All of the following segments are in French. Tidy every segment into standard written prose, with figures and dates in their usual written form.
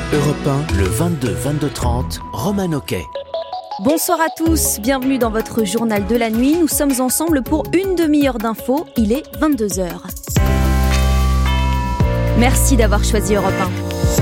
Europe 1, le 22-22-30, Roman Oquet. Bonsoir à tous, bienvenue dans votre journal de la nuit. Nous sommes ensemble pour une demi-heure d'infos, il est 22h. Merci d'avoir choisi Europe 1.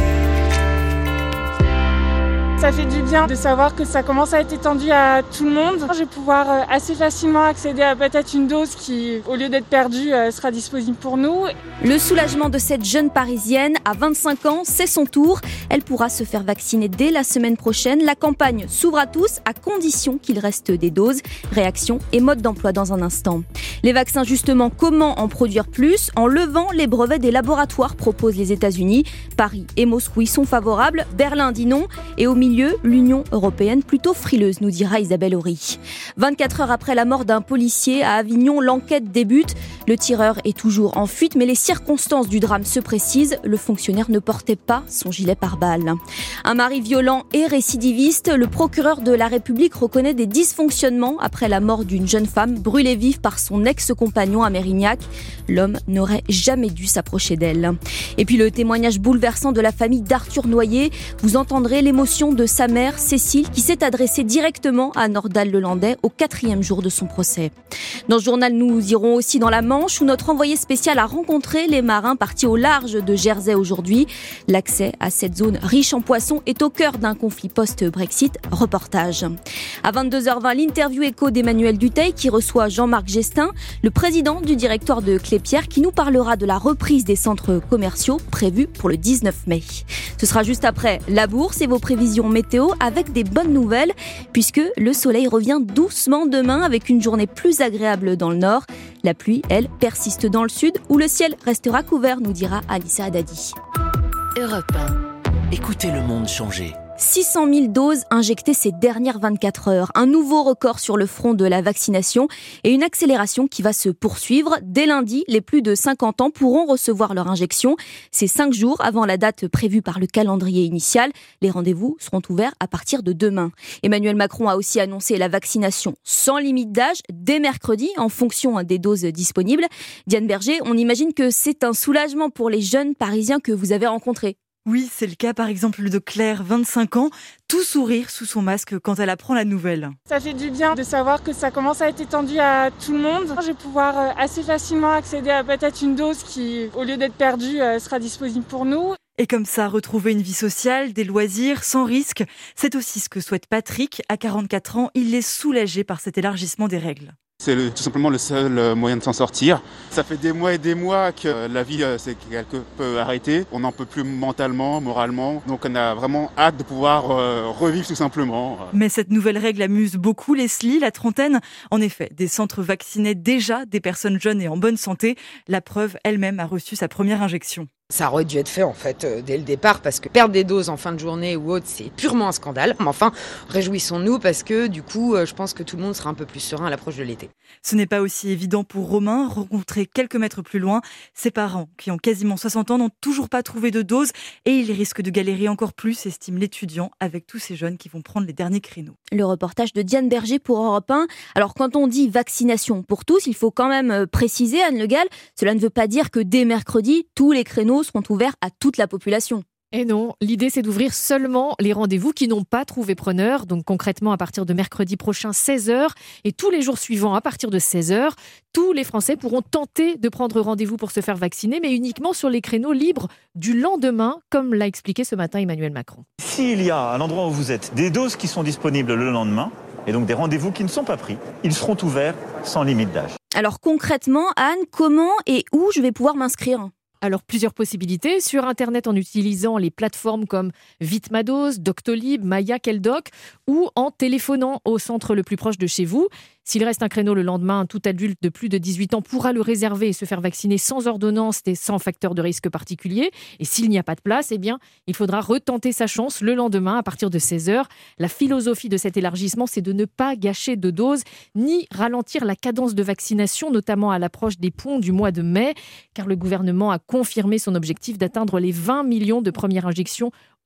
Ça fait du bien de savoir que ça commence à être étendu à tout le monde. Je vais pouvoir assez facilement accéder à peut-être une dose qui, au lieu d'être perdue, sera disponible pour nous. Le soulagement de cette jeune Parisienne, à 25 ans, c'est son tour. Elle pourra se faire vacciner dès la semaine prochaine. La campagne s'ouvre à tous, à condition qu'il reste des doses. Réaction et mode d'emploi dans un instant. Les vaccins, justement, comment en produire plus ? En levant les brevets des laboratoires, proposent les États-Unis. Paris et Moscou y sont favorables. Berlin dit non. Et au milieu, l'Union européenne plutôt frileuse, nous dira Isabelle Horry. 24 heures après la mort d'un policier à Avignon, l'enquête débute. Le tireur est toujours en fuite, mais les circonstances du drame se précisent. Le fonctionnaire ne portait pas son gilet pare-balles. Un mari violent et récidiviste, le procureur de la République reconnaît des dysfonctionnements après la mort d'une jeune femme brûlée vive par son ex-compagnon à Mérignac. L'homme n'aurait jamais dû s'approcher d'elle. Et puis le témoignage bouleversant de la famille d'Arthur Noyer. Vous entendrez l'émotion de sa mère, Cécile, qui s'est adressée directement à Nordal-Lelandais au 4e jour de son procès. Dans ce journal, nous irons aussi dans la Manche où notre envoyé spécial a rencontré les marins partis au large de Jersey aujourd'hui. L'accès à cette zone riche en poissons est au cœur d'un conflit post-Brexit. Reportage. À 22h20, l'interview écho d'Emmanuel Dutheil qui reçoit Jean-Marc Gestin, le président du directoire de Clépierre, qui nous parlera de la reprise des centres commerciaux prévus pour le 19 mai. Ce sera juste après la bourse et vos prévisions météo avec des bonnes nouvelles puisque le soleil revient doucement demain avec une journée plus agréable dans le nord. La pluie, elle, persiste dans le sud où le ciel restera couvert, nous dira Anissa Haddadi. Europe 1, écoutez le monde changer. 600 000 doses injectées ces dernières 24 heures. Un nouveau record sur le front de la vaccination et une accélération qui va se poursuivre. Dès lundi, les plus de 50 ans pourront recevoir leur injection. C'est 5 jours avant la date prévue par le calendrier initial. Les rendez-vous seront ouverts à partir de demain. Emmanuel Macron a aussi annoncé la vaccination sans limite d'âge dès mercredi en fonction des doses disponibles. Diane Berger, on imagine que c'est un soulagement pour les jeunes Parisiens que vous avez rencontrés. Oui, c'est le cas par exemple de Claire, 25 ans, tout sourire sous son masque quand elle apprend la nouvelle. Ça fait du bien de savoir que ça commence à être étendu à tout le monde. Je vais pouvoir assez facilement accéder à peut-être une dose qui, au lieu d'être perdue, sera disponible pour nous. Et comme ça, retrouver une vie sociale, des loisirs, sans risque, c'est aussi ce que souhaite Patrick. À 44 ans, il est soulagé par cet élargissement des règles. C'est tout simplement le seul moyen de s'en sortir. Ça fait des mois et des mois que la vie s'est quelque peu arrêtée. On n'en peut plus mentalement, moralement. Donc on a vraiment hâte de pouvoir revivre tout simplement. Mais cette nouvelle règle amuse beaucoup Leslie, la trentaine. En effet, des centres vaccinaient déjà des personnes jeunes et en bonne santé. La preuve, elle-même a reçu sa première injection. Ça aurait dû être fait en fait dès le départ parce que perdre des doses en fin de journée ou autre, c'est purement un scandale. Mais enfin, réjouissons-nous parce que du coup, je pense que tout le monde sera un peu plus serein à l'approche de l'été. Ce n'est pas aussi évident pour Romain, rencontré quelques mètres plus loin. Ses parents, qui ont quasiment 60 ans, n'ont toujours pas trouvé de dose et ils risquent de galérer encore plus, estime l'étudiant, avec tous ces jeunes qui vont prendre les derniers créneaux. Le reportage de Diane Berger pour Europe 1. Alors quand on dit vaccination pour tous, il faut quand même préciser, Anne Le Gall, cela ne veut pas dire que dès mercredi, tous les créneaux seront ouverts à toute la population. Et non, l'idée c'est d'ouvrir seulement les rendez-vous qui n'ont pas trouvé preneur, donc concrètement à partir de mercredi prochain 16h et tous les jours suivants à partir de 16h, tous les Français pourront tenter de prendre rendez-vous pour se faire vacciner, mais uniquement sur les créneaux libres du lendemain, comme l'a expliqué ce matin Emmanuel Macron. S'il y a à l'endroit où vous êtes des doses qui sont disponibles le lendemain, et donc des rendez-vous qui ne sont pas pris, ils seront ouverts sans limite d'âge. Alors concrètement, Anne, comment et où je vais pouvoir m'inscrire ? Alors, plusieurs possibilités sur Internet en utilisant les plateformes comme Vitmados, Doctolib, Maya, Keldoc ou en téléphonant au centre le plus proche de chez vous. S'il reste un créneau le lendemain, tout adulte de plus de 18 ans pourra le réserver et se faire vacciner sans ordonnance et sans facteur de risque particulier. Et s'il n'y a pas de place, eh bien, il faudra retenter sa chance le lendemain à partir de 16h. La philosophie de cet élargissement, c'est de ne pas gâcher de doses ni ralentir la cadence de vaccination, notamment à l'approche des ponts du mois de mai, car le gouvernement a confirmé son objectif d'atteindre les 20 millions de premières injections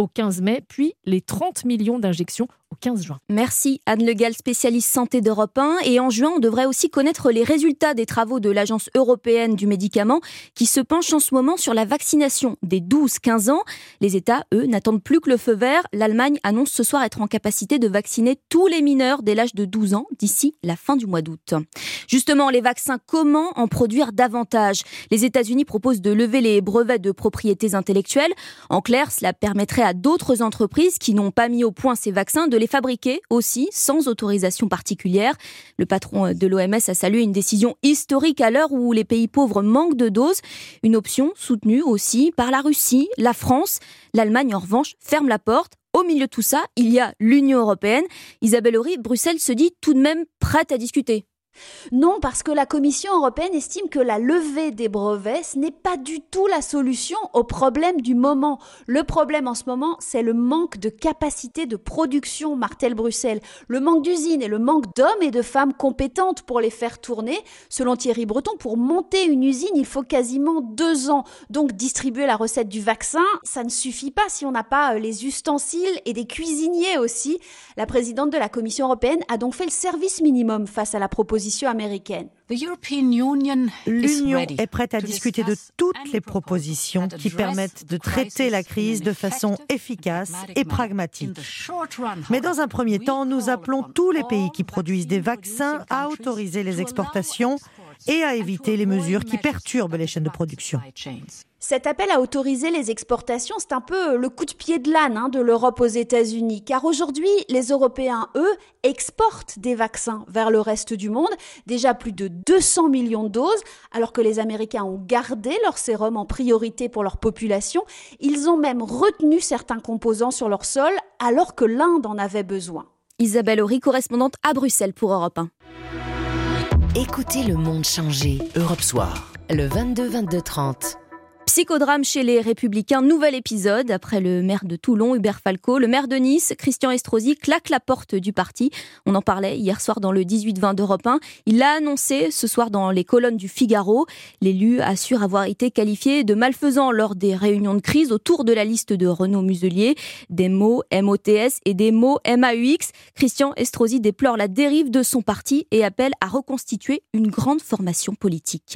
au 15 mai, puis les 30 millions d'injections au 15 juin. Merci Anne Le Gall, spécialiste santé d'Europe 1. Et en juin, on devrait aussi connaître les résultats des travaux de l'Agence européenne du médicament qui se penche en ce moment sur la vaccination des 12-15 ans. Les États, eux, n'attendent plus que le feu vert. L'Allemagne annonce ce soir être en capacité de vacciner tous les mineurs dès l'âge de 12 ans d'ici la fin du mois d'août. Justement, les vaccins, comment en produire davantage ? Les États-Unis proposent de lever les brevets de propriétés intellectuelles. En clair, cela permettrait à d'autres entreprises qui n'ont pas mis au point ces vaccins de les fabriquer aussi sans autorisation particulière. Le patron de l'OMS a salué une décision historique à l'heure où les pays pauvres manquent de doses. Une option soutenue aussi par la Russie, la France. L'Allemagne, en revanche, ferme la porte. Au milieu de tout ça, il y a l'Union européenne. Isabelle Horry, Bruxelles se dit tout de même prête à discuter. Non, parce que la Commission européenne estime que la levée des brevets, ce n'est pas du tout la solution au problème du moment. Le problème en ce moment, c'est le manque de capacité de production, martèle Bruxelles. Le manque d'usines et le manque d'hommes et de femmes compétentes pour les faire tourner. Selon Thierry Breton, pour monter une usine, il faut quasiment 2 ans. Donc distribuer la recette du vaccin, ça ne suffit pas si on n'a pas les ustensiles et des cuisiniers aussi. La présidente de la Commission européenne a donc fait le service minimum face à la proposition américaine. L'Union est prête à discuter de toutes les propositions qui permettent de traiter la crise de façon efficace et pragmatique. Mais dans un premier temps, nous appelons tous les pays qui produisent des vaccins à autoriser les exportations et à éviter les mesures qui perturbent les chaînes de production. Cet appel à autoriser les exportations, c'est un peu le coup de pied de l'âne de l'Europe aux États-Unis. Car aujourd'hui, les Européens, eux, exportent des vaccins vers le reste du monde. Déjà plus de 200 millions de doses, alors que les Américains ont gardé leur sérum en priorité pour leur population. Ils ont même retenu certains composants sur leur sol, alors que l'Inde en avait besoin. Isabelle Horry, correspondante à Bruxelles pour Europe 1. Écoutez le monde changer. Europe Soir, le 22-22-30. Psychodrame chez les Républicains, nouvel épisode. Après le maire de Toulon, Hubert Falco, le maire de Nice, Christian Estrosi, claque la porte du parti. On en parlait hier soir dans le 18-20 d'Europe 1. Il l'a annoncé ce soir dans les colonnes du Figaro. L'élu assure avoir été qualifié de malfaisant lors des réunions de crise autour de la liste de Renaud Muselier. Des mots MOTS et des mots MAUX. Christian Estrosi déplore la dérive de son parti et appelle à reconstituer une grande formation politique.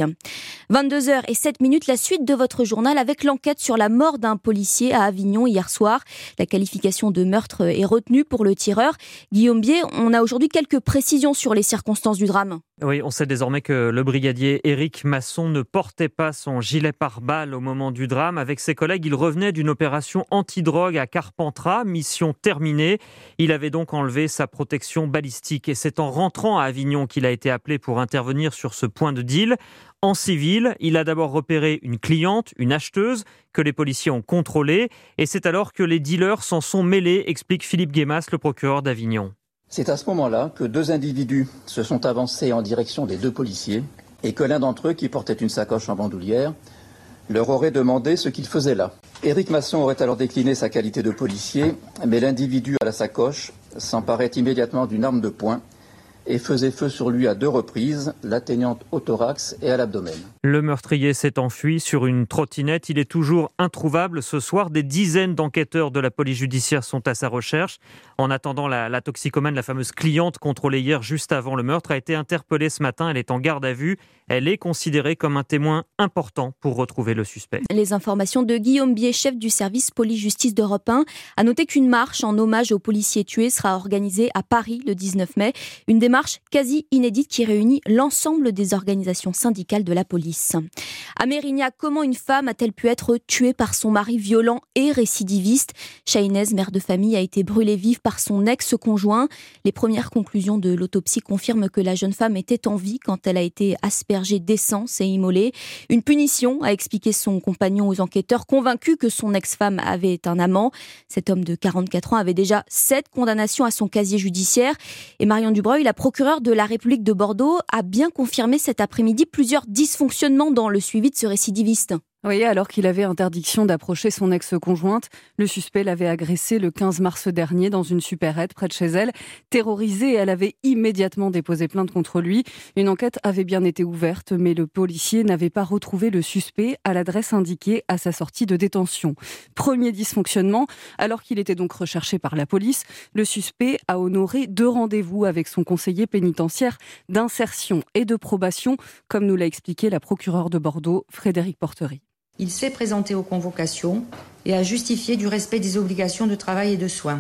22h07, la suite de votre journal avec l'enquête sur la mort d'un policier à Avignon hier soir. La qualification de meurtre est retenue pour le tireur. Guillaume Bier, on a aujourd'hui quelques précisions sur les circonstances du drame. Oui, on sait désormais que le brigadier Éric Masson ne portait pas son gilet pare-balles au moment du drame. Avec ses collègues, il revenait d'une opération antidrogue à Carpentras, mission terminée. Il avait donc enlevé sa protection balistique et c'est en rentrant à Avignon qu'il a été appelé pour intervenir sur ce point de deal. En civil, il a d'abord repéré une cliente, une acheteuse, que les policiers ont contrôlée. Et c'est alors que les dealers s'en sont mêlés, explique Philippe Guémas, le procureur d'Avignon. C'est à ce moment-là que 2 individus se sont avancés en direction des 2 policiers et que l'un d'entre eux, qui portait une sacoche en bandoulière, leur aurait demandé ce qu'ils faisaient là. Éric Masson aurait alors décliné sa qualité de policier, mais l'individu à la sacoche s'emparait immédiatement d'une arme de poing et faisait feu sur lui à 2 reprises, l'atteignant au thorax et à l'abdomen. Le meurtrier s'est enfui sur une trottinette. Il est toujours introuvable ce soir. Des dizaines d'enquêteurs de la police judiciaire sont à sa recherche. En attendant, la toxicomane, la fameuse cliente contrôlée hier juste avant le meurtre, a été interpellée ce matin. Elle est en garde à vue. Elle est considérée comme un témoin important pour retrouver le suspect. Les informations de Guillaume Bier, chef du service police-justice d'Europe 1. À noter qu'une marche en hommage aux policiers tués sera organisée à Paris le 19 mai. Une démarche quasi inédite qui réunit l'ensemble des organisations syndicales de la police. À Mérignac, comment une femme a-t-elle pu être tuée par son mari violent et récidiviste ? Chahinez, mère de famille, a été brûlée vive par son ex-conjoint. Les premières conclusions de l'autopsie confirment que la jeune femme était en vie quand elle a été aspergée d'essence et immolée. Une punition, a expliqué son compagnon aux enquêteurs, convaincu que son ex-femme avait un amant. Cet homme de 44 ans avait déjà 7 condamnations à son casier judiciaire. Et Marion Dubreuil, la procureure de la République de Bordeaux, a bien confirmé cet après-midi plusieurs dysfonctionnements dans le suivi de ce récidiviste. Oui, alors qu'il avait interdiction d'approcher son ex-conjointe, le suspect l'avait agressée le 15 mars dernier dans une supérette près de chez elle. Terrorisée, elle avait immédiatement déposé plainte contre lui. Une enquête avait bien été ouverte, mais le policier n'avait pas retrouvé le suspect à l'adresse indiquée à sa sortie de détention. Premier dysfonctionnement, alors qu'il était donc recherché par la police, le suspect a honoré 2 rendez-vous avec son conseiller pénitentiaire d'insertion et de probation, comme nous l'a expliqué la procureure de Bordeaux, Frédéric Portery. Il s'est présenté aux convocations et a justifié du respect des obligations de travail et de soins.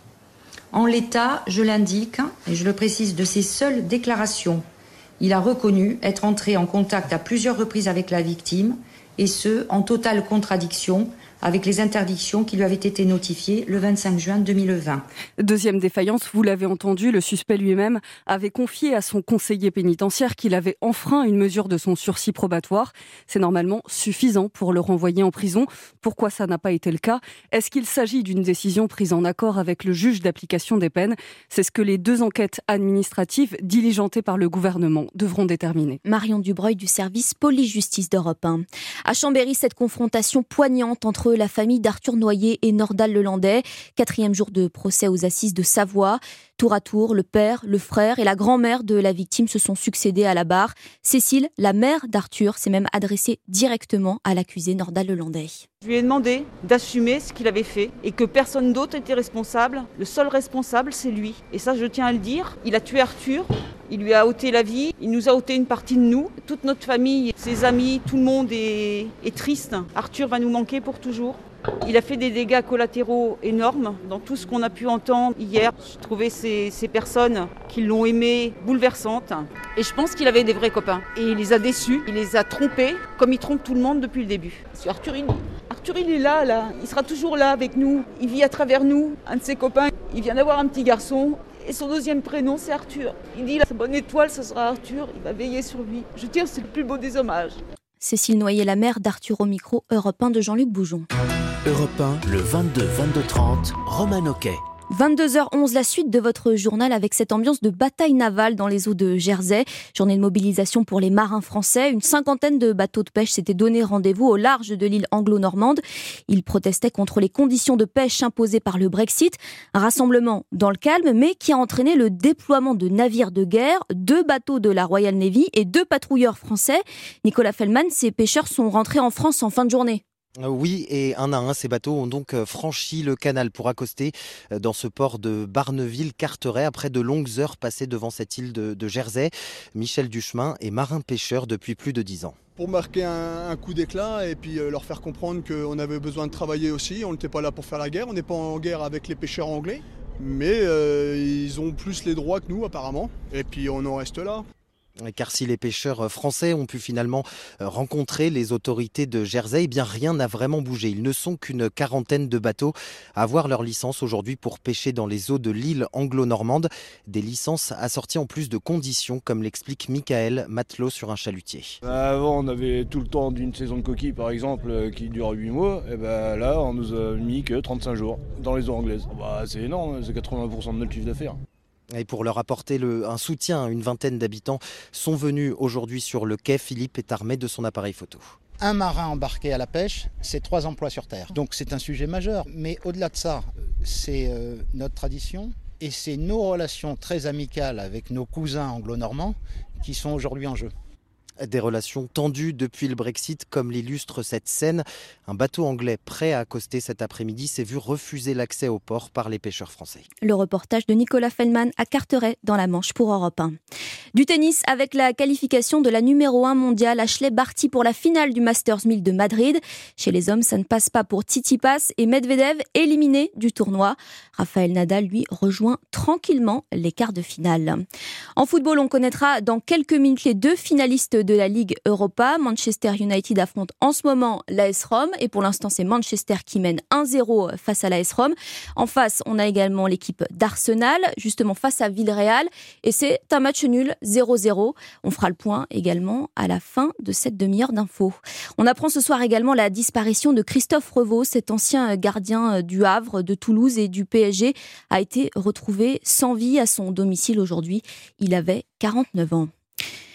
En l'état, je l'indique, et je le précise de ses seules déclarations, il a reconnu être entré en contact à plusieurs reprises avec la victime, et ce, en totale contradiction avec les interdictions qui lui avaient été notifiées le 25 juin 2020. Deuxième défaillance, vous l'avez entendu, le suspect lui-même avait confié à son conseiller pénitentiaire qu'il avait enfreint une mesure de son sursis probatoire. C'est normalement suffisant pour le renvoyer en prison. Pourquoi ça n'a pas été le cas ? Est-ce qu'il s'agit d'une décision prise en accord avec le juge d'application des peines ? C'est ce que les 2 enquêtes administratives diligentées par le gouvernement devront déterminer. Marion Dubreuil du service police-justice d'Europe 1. À Chambéry, cette confrontation poignante entre la famille d'Arthur Noyer et Nordal Lelandais. 4e jour de procès aux assises de Savoie. Tour à tour, le père, le frère et la grand-mère de la victime se sont succédés à la barre. Cécile, la mère d'Arthur, s'est même adressée directement à l'accusé Nordal Lelandais. Je lui ai demandé d'assumer ce qu'il avait fait et que personne d'autre était responsable. Le seul responsable, c'est lui. Et ça, je tiens à le dire. Il a tué Arthur, il lui a ôté la vie, il nous a ôté une partie de nous. Toute notre famille, ses amis, tout le monde est triste. Arthur va nous manquer pour toujours. Il a fait des dégâts collatéraux énormes dans tout ce qu'on a pu entendre hier. J'ai trouvé ces personnes qui l'ont aimé bouleversantes. Et je pense qu'il avait des vrais copains. Et il les a déçus, il les a trompés, comme il trompe tout le monde depuis le début. Parce que Arthur, il est là. Il sera toujours là avec nous. Il vit à travers nous. Un de ses copains, il vient d'avoir un petit garçon. Et son 2e prénom, c'est Arthur. Il dit, sa bonne étoile, ce sera Arthur. Il va veiller sur lui. Je tire, c'est le plus beau des hommages. Cécile Noyer, la mère d'Arthur au micro, Europe 1 de Jean-Luc Boujon. Europe 1, le 22-22-30, Roman Hockey. 22h11, la suite de votre journal avec cette ambiance de bataille navale dans les eaux de Jersey. Journée de mobilisation pour les marins français. Une 50aine de bateaux de pêche s'étaient donné rendez-vous au large de l'île anglo-normande. Ils protestaient contre les conditions de pêche imposées par le Brexit. Un rassemblement dans le calme, mais qui a entraîné le déploiement de navires de guerre, 2 bateaux de la Royal Navy et 2 patrouilleurs français. Nicolas Fellman, ces pêcheurs sont rentrés en France en fin de journée. Oui, et un à un, ces bateaux ont donc franchi le canal pour accoster dans ce port de Barneville-Carteret après de longues heures passées devant cette île de Jersey. Michel Duchemin est marin-pêcheur depuis plus de 10 ans. Pour marquer un coup d'éclat et puis leur faire comprendre qu'on avait besoin de travailler aussi. On n'était pas là pour faire la guerre, on n'est pas en guerre avec les pêcheurs anglais. Mais ils ont plus les droits que nous apparemment. Et puis on en reste là. Car si les pêcheurs français ont pu finalement rencontrer les autorités de Jersey, eh bien rien n'a vraiment bougé. Ils ne sont qu'une 40aine de bateaux à avoir leur licence aujourd'hui pour pêcher dans les eaux de l'île anglo-normande. Des licences assorties en plus de conditions, comme l'explique Michael, matelot sur un chalutier. Avant, on avait tout le temps d'une saison de coquille, par exemple, qui dure 8 mois. Et là, on nous a mis que 35 jours dans les eaux anglaises. C'est énorme, c'est 80% de notre chiffre d'affaires. Et pour leur apporter un soutien, une 20aine d'habitants sont venus aujourd'hui sur le quai. Philippe est armé de son appareil photo. Un marin embarqué à la pêche, c'est 3 emplois sur terre. Donc c'est un sujet majeur. Mais au-delà de ça, c'est notre tradition et c'est nos relations très amicales avec nos cousins anglo-normands qui sont aujourd'hui en jeu. Des relations tendues depuis le Brexit, comme l'illustre cette scène. Un bateau anglais prêt à accoster cet après-midi s'est vu refuser l'accès au port par les pêcheurs français. Le reportage de Nicolas Fellman à Carteret dans la Manche pour Europe 1. Du tennis avec la qualification de la numéro 1 mondiale, Ashley Barty pour la finale du Masters 1000 de Madrid. Chez les hommes, ça ne passe pas pour Tsitsipas et Medvedev éliminés du tournoi. Rafael Nadal, lui, rejoint tranquillement les quarts de finale. En football, on connaîtra dans quelques minutes les 2 finalistes de la Ligue Europa. Manchester United affronte en ce moment l'AS Rome et pour l'instant c'est Manchester qui mène 1-0 face à l'AS Rome. En face, on a également l'équipe d'Arsenal, justement face à Villarreal et c'est un match nul 0-0. On fera le point également à la fin de cette demi-heure d'infos. On apprend ce soir également la disparition de Christophe Revaux, cet ancien gardien du Havre, de Toulouse et du PSG, a été retrouvé sans vie à son domicile aujourd'hui. Il avait 49 ans.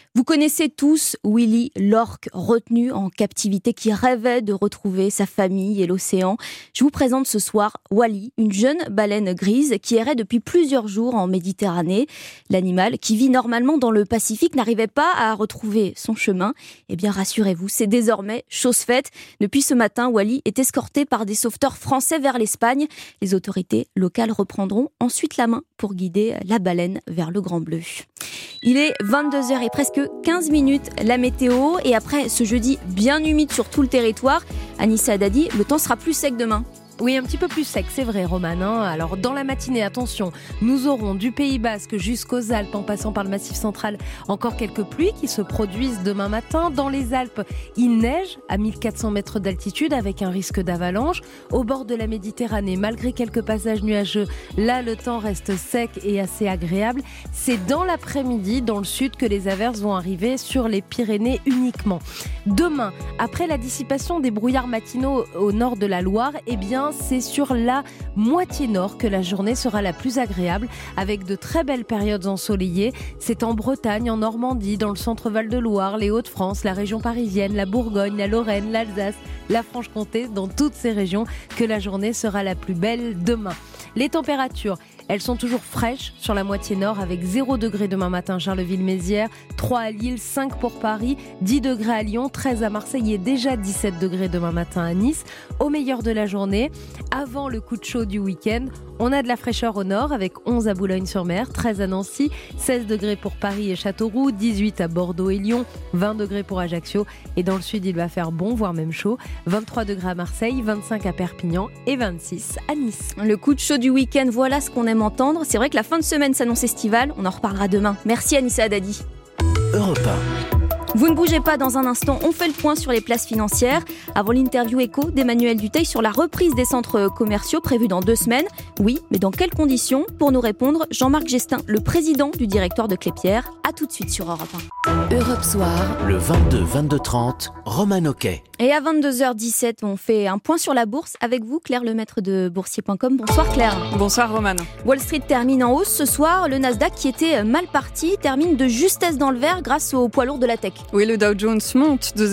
Vous connaissez tous Willy, l'orque retenu en captivité qui rêvait de retrouver sa famille et l'océan. Je vous présente ce soir Wally, une jeune baleine grise qui errait depuis plusieurs jours en Méditerranée. L'animal, qui vit normalement dans le Pacifique, n'arrivait pas à retrouver son chemin. Eh bien, rassurez-vous, c'est désormais chose faite. Depuis ce matin, Wally est escorté par des sauveteurs français vers l'Espagne. Les autorités locales reprendront ensuite la main pour guider la baleine vers le Grand Bleu. Il est 22h et presque 15 minutes, la météo. Et après ce jeudi bien humide sur tout le territoire, Anissa Haddadi, le temps sera plus sec demain. Oui, un petit peu plus sec, c'est vrai, Romane. Alors, dans la matinée, attention, nous aurons du Pays Basque jusqu'aux Alpes, en passant par le Massif central, encore quelques pluies qui se produisent demain matin. Dans les Alpes, il neige à 1400 mètres d'altitude avec un risque d'avalanche. Au bord de la Méditerranée, malgré quelques passages nuageux, là, le temps reste sec et assez agréable. C'est dans l'après-midi, dans le sud, que les averses vont arriver sur les Pyrénées uniquement. Demain, après la dissipation des brouillards matinaux au nord de la Loire, eh bien, c'est sur la moitié nord que la journée sera la plus agréable, avec de très belles périodes ensoleillées. C'est en Bretagne, en Normandie, dans le centre Val-de-Loire, les Hauts-de-France, la région parisienne, la Bourgogne, la Lorraine, l'Alsace, la Franche-Comté, dans toutes ces régions que la journée sera la plus belle demain. Les températures, elles sont toujours fraîches sur la moitié nord avec 0 degré demain matin Charleville-Mézières, 3 à Lille, 5 pour Paris, 10 degrés à Lyon, 13 à Marseille et déjà 17 degrés demain matin à Nice. Au meilleur de la journée, avant le coup de chaud du week-end, on a de la fraîcheur au nord avec 11 à Boulogne-sur-Mer, 13 à Nancy, 16 degrés pour Paris et Châteauroux, 18 à Bordeaux et Lyon, 20 degrés pour Ajaccio et dans le sud il va faire bon, voire même chaud, 23 degrés à Marseille, 25 à Perpignan et 26 à Nice. Le coup de chaud du week-end, voilà ce qu'on aime entendre. C'est vrai que la fin de semaine s'annonce estivale, on en reparlera demain. Merci Anissa Haddadi. Europe 1. Vous ne bougez pas, dans un instant, on fait le point sur les places financières. Avant l'interview écho d'Emmanuel Dutheil sur la reprise des centres commerciaux prévus dans 2 semaines. Oui, mais dans quelles conditions? Pour nous répondre, Jean-Marc Gestin, le président du directoire de Clépierre. A tout de suite sur Europe 1. Europe Soir, le 22-22-30, Romane Oquet. Et à 22h17, on fait un point sur la bourse avec vous, Claire Lemaître de boursier.com. Bonsoir Claire. Bonsoir Romane. Wall Street termine en hausse ce soir. Le Nasdaq, qui était mal parti, termine de justesse dans le vert grâce au poids lourd de la tech. Oui, le Dow Jones monte de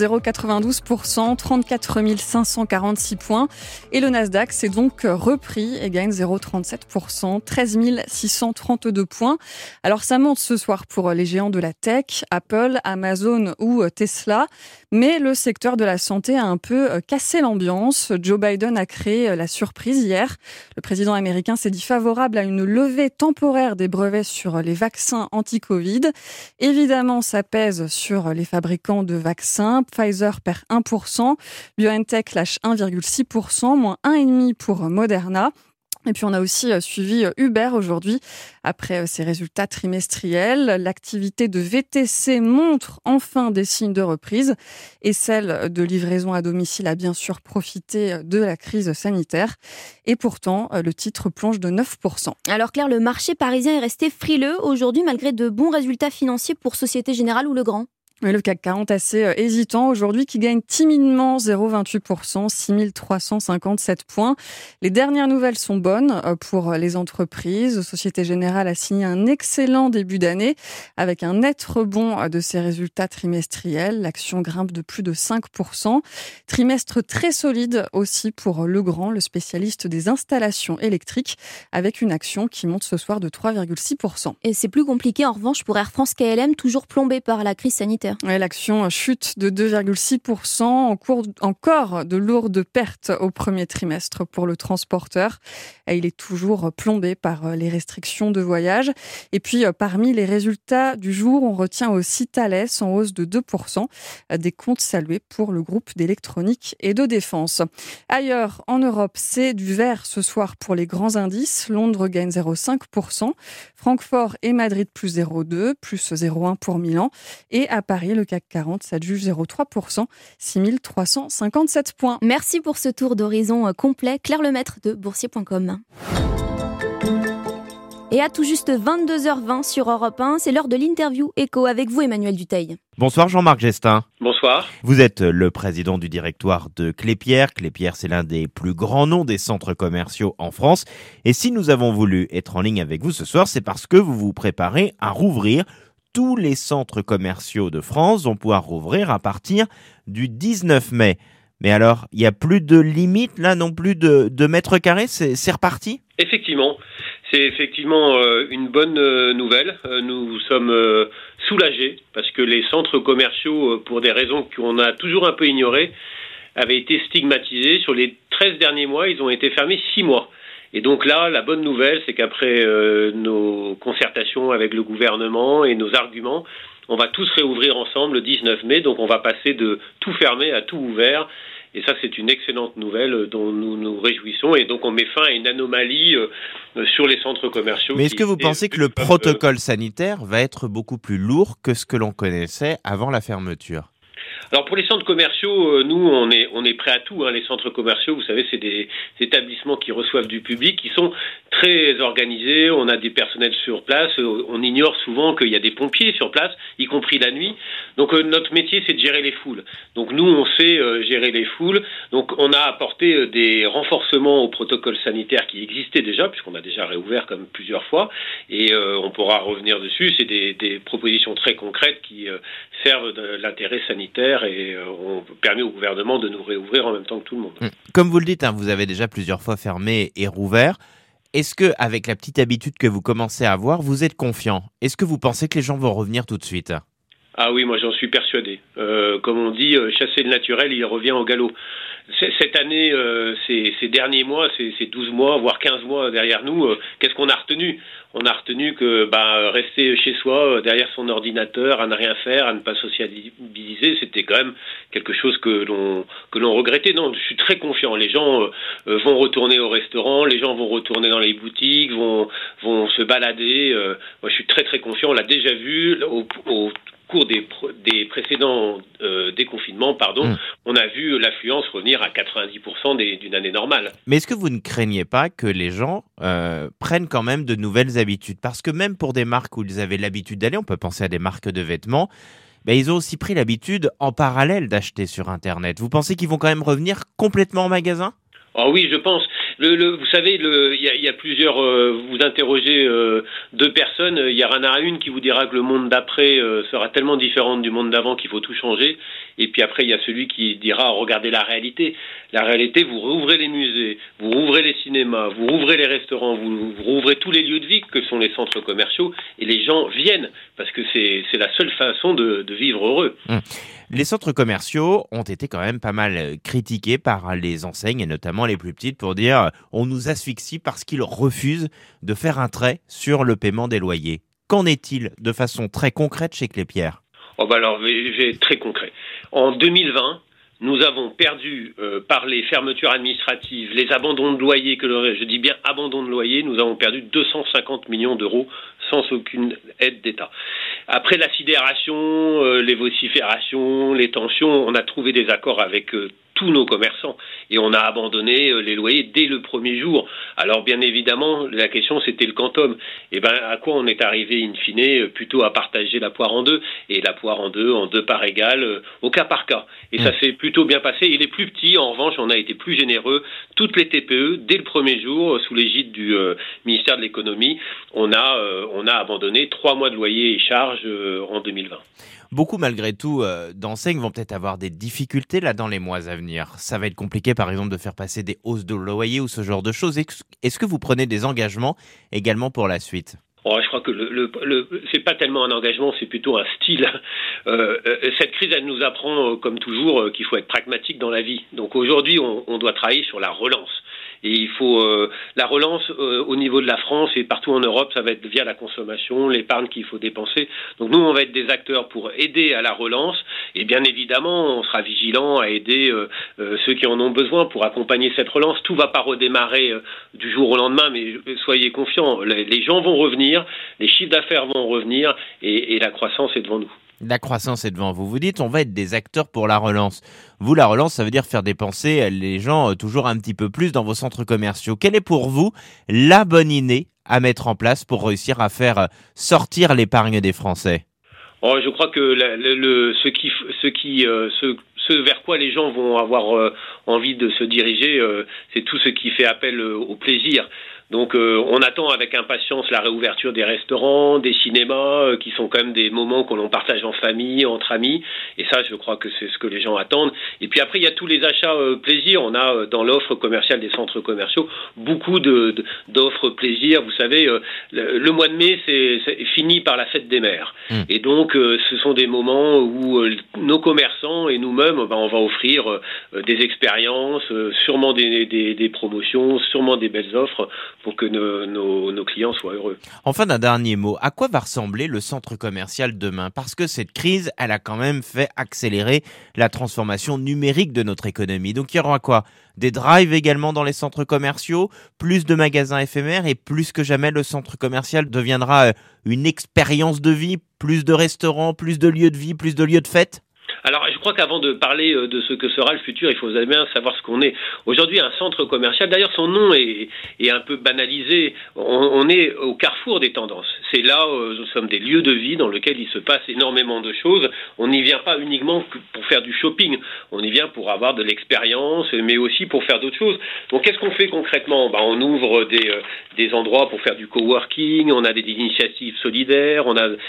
0,92%, 34 546 points. Et le Nasdaq s'est donc repris et gagne 0,37%, 13 632 points. Alors ça monte ce soir pour les géants de la tech, Apple, Amazon ou Tesla. Mais le secteur de la santé a un peu cassé l'ambiance. Joe Biden a créé la surprise hier. Le président américain s'est dit favorable à une levée temporaire des brevets sur les vaccins anti-Covid. Évidemment, ça pèse sur les fabricants de vaccins. Pfizer perd 1%, BioNTech lâche 1,6%, moins 1,5% pour Moderna. Et puis on a aussi suivi Uber aujourd'hui après ses résultats trimestriels. L'activité de VTC montre enfin des signes de reprise et celle de livraison à domicile a bien sûr profité de la crise sanitaire. Et pourtant, le titre plonge de 9%. Alors Claire, le marché parisien est resté frileux aujourd'hui malgré de bons résultats financiers pour Société Générale ou Legrand. Oui, le CAC 40 assez hésitant aujourd'hui, qui gagne timidement 0,28%, 6 357 points. Les dernières nouvelles sont bonnes pour les entreprises. Société Générale a signé un excellent début d'année avec un net rebond de ses résultats trimestriels. L'action grimpe de plus de 5%. Trimestre très solide aussi pour Legrand, le spécialiste des installations électriques, avec une action qui monte ce soir de 3,6%. Et c'est plus compliqué en revanche pour Air France KLM, toujours plombé par la crise sanitaire. Ouais, l'action chute de 2,6%, encore de lourdes pertes au premier trimestre pour le transporteur. Et il est toujours plombé par les restrictions de voyage. Et puis, parmi les résultats du jour, on retient aussi Thales en hausse de 2%, des comptes salués pour le groupe d'électronique et de défense. Ailleurs, en Europe, c'est du vert ce soir pour les grands indices. Londres gagne 0,5%, Francfort et Madrid plus 0,2%, plus 0,1% pour Milan. Et à Paris, le CAC 40 s'adjuge 0,3%, 6 357 points. Merci pour ce tour d'horizon complet. Claire Lemaître de boursier.com. Et à tout juste 22h20 sur Europe 1, c'est l'heure de l'interview écho avec vous, Emmanuel Dutheil. Bonsoir Jean-Marc Gestin. Bonsoir. Vous êtes le président du directoire de Clépierre. Clépierre, c'est l'un des plus grands noms des centres commerciaux en France. Et si nous avons voulu être en ligne avec vous ce soir, c'est parce que vous vous préparez à rouvrir tous les centres commerciaux de France vont pouvoir rouvrir à partir du 19 mai. Mais alors, il n'y a plus de limite là non plus de mètres carrés, c'est reparti ? Effectivement, c'est effectivement une bonne nouvelle. Nous sommes soulagés parce que les centres commerciaux, pour des raisons qu'on a toujours un peu ignorées, avaient été stigmatisés. Sur les 13 derniers mois, ils ont été fermés 6 mois. Et donc là, la bonne nouvelle, c'est qu'après nos concertations avec le gouvernement et nos arguments, on va tous réouvrir ensemble le 19 mai, donc on va passer de tout fermé à tout ouvert. Et ça, c'est une excellente nouvelle dont nous nous réjouissons. Et donc, on met fin à une anomalie sur les centres commerciaux. Mais est-ce que vous pensez que le protocole sanitaire va être beaucoup plus lourd que ce que l'on connaissait avant la fermeture ? Alors pour les centres commerciaux, nous on est prêt à tout. Les centres commerciaux, vous savez, c'est des établissements qui reçoivent du public, qui sont très organisés. On a des personnels sur place. On ignore souvent qu'il y a des pompiers sur place, y compris la nuit. Donc notre métier, c'est de gérer les foules. Donc nous, on sait gérer les foules. Donc on a apporté des renforcements au protocole sanitaire qui existait déjà, puisqu'on a déjà réouvert comme plusieurs fois. Et on pourra revenir dessus. C'est des propositions très concrètes qui servent de l'intérêt sanitaire et on permet au gouvernement de nous réouvrir en même temps que tout le monde. Comme vous le dites, vous avez déjà plusieurs fois fermé et rouvert. Est-ce que, avec la petite habitude que vous commencez à avoir, vous êtes confiant ? Est-ce que vous pensez que les gens vont revenir tout de suite ? Ah oui, moi j'en suis persuadé. Comme on dit, chasser le naturel, il revient au galop. Cette année, ces derniers mois, ces 12 mois, voire 15 mois derrière nous, qu'est-ce qu'on a retenu ? On a retenu que rester chez soi, derrière son ordinateur, à ne rien faire, à ne pas sociabiliser, c'était quand même quelque chose que l'on regrettait. Non, je suis très confiant. Les gens vont retourner au restaurant, les gens vont retourner dans les boutiques, vont se balader. Moi, je suis très très confiant. On l'a déjà vu au cours des précédents déconfinements, on a vu l'affluence revenir à 90% d'une année normale. Mais est-ce que vous ne craignez pas que les gens prennent quand même de nouvelles habitudes ? Parce que même pour des marques où ils avaient l'habitude d'aller, on peut penser à des marques de vêtements, ils ont aussi pris l'habitude en parallèle d'acheter sur Internet. Vous pensez qu'ils vont quand même revenir complètement en magasin ? Ah oui, je pense. Vous savez, il y a plusieurs. Vous interrogez 2 personnes. Il y en a une qui vous dira que le monde d'après sera tellement différent du monde d'avant qu'il faut tout changer. Et puis après, il y a celui qui dira regardez la réalité. La réalité, vous rouvrez les musées, vous rouvrez les cinémas, vous rouvrez les restaurants, vous rouvrez tous les lieux de vie que sont les centres commerciaux, et les gens viennent parce que c'est la seule façon de vivre heureux. Les centres commerciaux ont été quand même pas mal critiqués par les enseignes, et notamment les plus petites, pour dire on nous asphyxie parce qu'ils refusent de faire un trait sur le paiement des loyers. Qu'en est-il de façon très concrète chez Klépierre ? Alors, je vais être très concret. En 2020, nous avons perdu par les fermetures administratives, les abandons de loyer, je dis bien abandon de loyer, nous avons perdu 250 millions d'euros sans aucune aide d'État. Après la sidération, les vociférations, les tensions, on a trouvé des accords avec tous nos commerçants et on a abandonné les loyers dès le premier jour. Alors bien évidemment, la question c'était le quantum. Et à quoi on est arrivé in fine ? Plutôt à partager la poire en deux, et la poire en deux parts égales, au cas par cas. Et ça s'est plutôt bien passé. Et les plus petits, en revanche, on a été plus généreux. Toutes les TPE, dès le premier jour, sous l'égide du ministère de l'économie, on a abandonné 3 mois de loyer et charges en 2020. Beaucoup, malgré tout, d'enseignes vont peut-être avoir des difficultés là dans les mois à venir. Ça va être compliqué, par exemple, de faire passer des hausses de loyer ou ce genre de choses. Est-ce que vous prenez des engagements également pour la suite ? Je crois que c'est pas tellement un engagement, c'est plutôt un style. Cette crise, elle nous apprend, comme toujours, qu'il faut être pragmatique dans la vie. Donc aujourd'hui, on doit travailler sur la relance. Et il faut la relance au niveau de la France et partout en Europe, ça va être via la consommation, l'épargne qu'il faut dépenser. Donc nous, on va être des acteurs pour aider à la relance. Et bien évidemment, on sera vigilant à aider ceux qui en ont besoin pour accompagner cette relance. Tout va pas redémarrer du jour au lendemain, mais soyez confiants, les gens vont revenir, les chiffres d'affaires vont revenir et la croissance est devant nous. La croissance est devant vous. Vous dites on va être des acteurs pour la relance. Vous, la relance, ça veut dire faire dépenser les gens toujours un petit peu plus dans vos centres commerciaux. Quelle est pour vous la bonne idée à mettre en place pour réussir à faire sortir l'épargne des Français ? Je crois que ce vers quoi les gens vont avoir envie de se diriger, c'est tout ce qui fait appel au plaisir. Donc on attend avec impatience la réouverture des restaurants, des cinémas, qui sont quand même des moments que l'on partage en famille, entre amis. Et ça, je crois que c'est ce que les gens attendent. Et puis après, il y a tous les achats plaisir. On a dans l'offre commerciale des centres commerciaux beaucoup d'offres plaisir. Vous savez, le mois de mai, c'est fini par la fête des mères. Et donc, ce sont des moments où nos commerçants et nous-mêmes, on va offrir des expériences, sûrement des promotions, sûrement des belles offres pour que nos clients soient heureux. Enfin, d'un dernier mot, à quoi va ressembler le centre commercial demain ? Parce que cette crise, elle a quand même fait accélérer la transformation numérique de notre économie. Donc il y aura quoi ? Des drives également dans les centres commerciaux, plus de magasins éphémères et plus que jamais le centre commercial deviendra une expérience de vie, plus de restaurants, plus de lieux de vie, plus de lieux de fête ? Alors, je crois qu'avant de parler de ce que sera le futur, il faut bien savoir ce qu'on est. Aujourd'hui, un centre commercial, d'ailleurs son nom est un peu banalisé, on est au carrefour des tendances. C'est là où nous sommes des lieux de vie dans lesquels il se passe énormément de choses. On n'y vient pas uniquement pour faire du shopping, on y vient pour avoir de l'expérience, mais aussi pour faire d'autres choses. Donc, qu'est-ce qu'on fait concrètement ? On ouvre des endroits pour faire du coworking, on a des initiatives solidaires,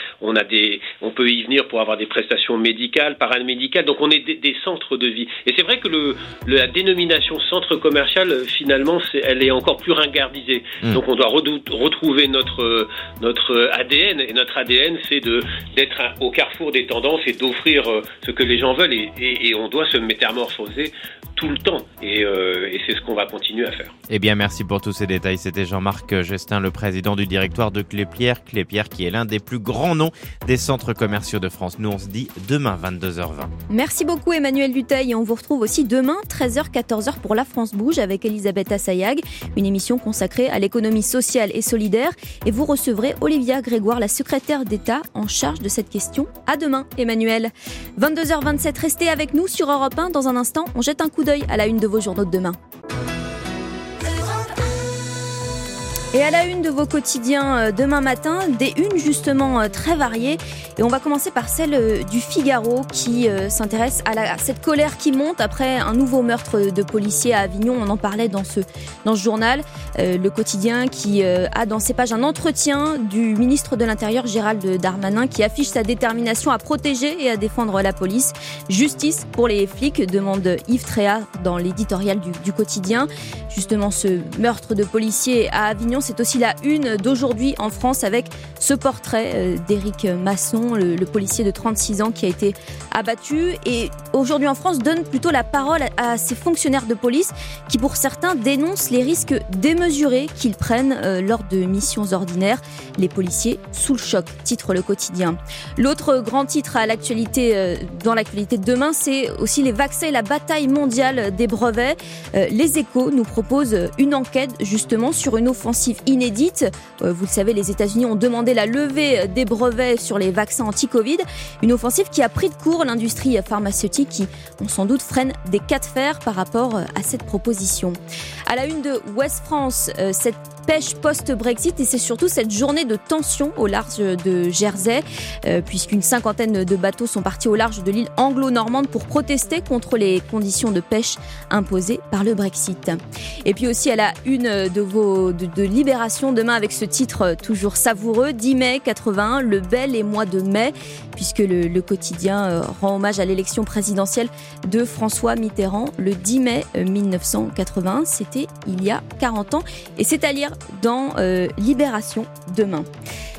on peut y venir pour avoir des prestations médicales, paramédicales, donc on est des centres de vie. Et c'est vrai que la dénomination centre commercial, finalement, elle est encore plus ringardisée. Donc on doit retrouver notre ADN, et notre ADN, c'est d'être au carrefour des tendances et d'offrir ce que les gens veulent, et on doit se métamorphoser tout le temps, et c'est ce qu'on va continuer à faire. Eh bien, merci pour tous ces détails. C'était Jean-Marc Gestin, le président du directoire de Klépierre. Klépierre qui est l'un des plus grands noms des centres commerciaux de France. Nous, on se dit demain 22h20. Merci beaucoup Emmanuel Dutheil, et on vous retrouve aussi demain 13h-14h pour La France Bouge avec Elisabeth Assayag, une émission consacrée à l'économie sociale et solidaire, et vous recevrez Olivia Grégoire, la secrétaire d'État en charge de cette question. À demain Emmanuel. 22h27, restez avec nous sur Europe 1. Dans un instant, on jette un coup d'œil à la une de vos journaux de demain. Et à la une de vos quotidiens demain matin, des unes justement très variées. Et on va commencer par celle du Figaro qui s'intéresse à cette colère qui monte après un nouveau meurtre de policier à Avignon. On en parlait dans ce journal. Le quotidien qui a dans ses pages un entretien du ministre de l'Intérieur Gérald Darmanin qui affiche sa détermination à protéger et à défendre la police. Justice pour les flics, demande Yves Tréhard dans l'éditorial du quotidien. Justement, ce meurtre de policier à Avignon, c'est aussi la une d'aujourd'hui en France avec ce portrait d'Éric Masson, le policier de 36 ans qui a été abattu. Et aujourd'hui en France, donne plutôt la parole à ces fonctionnaires de police qui, pour certains, dénoncent les risques démesurés qu'ils prennent lors de missions ordinaires. Les policiers sous le choc, titre le quotidien. L'autre grand titre à l'actualité, dans l'actualité de demain, c'est aussi les vaccins et la bataille mondiale des brevets. Les Échos nous proposent une enquête justement sur une offensive inédite. Vous le savez, les États-Unis ont demandé la levée des brevets sur les vaccins anti-Covid. Une offensive qui a pris de court l'industrie pharmaceutique qui, on s'en doute, freine des cas de fer par rapport à cette proposition. À la une de Ouest France, cette pêche post-Brexit, et c'est surtout cette journée de tension au large de Jersey, puisqu'une cinquantaine de bateaux sont partis au large de l'île anglo-normande pour protester contre les conditions de pêche imposées par le Brexit. Et puis aussi à la une de Libération demain avec ce titre toujours savoureux, 10 mai 81, le bel et mois de mai, puisque le quotidien rend hommage à l'élection présidentielle de François Mitterrand le 10 mai 1981, c'était il y a 40 ans, et c'est à lire dans Libération demain.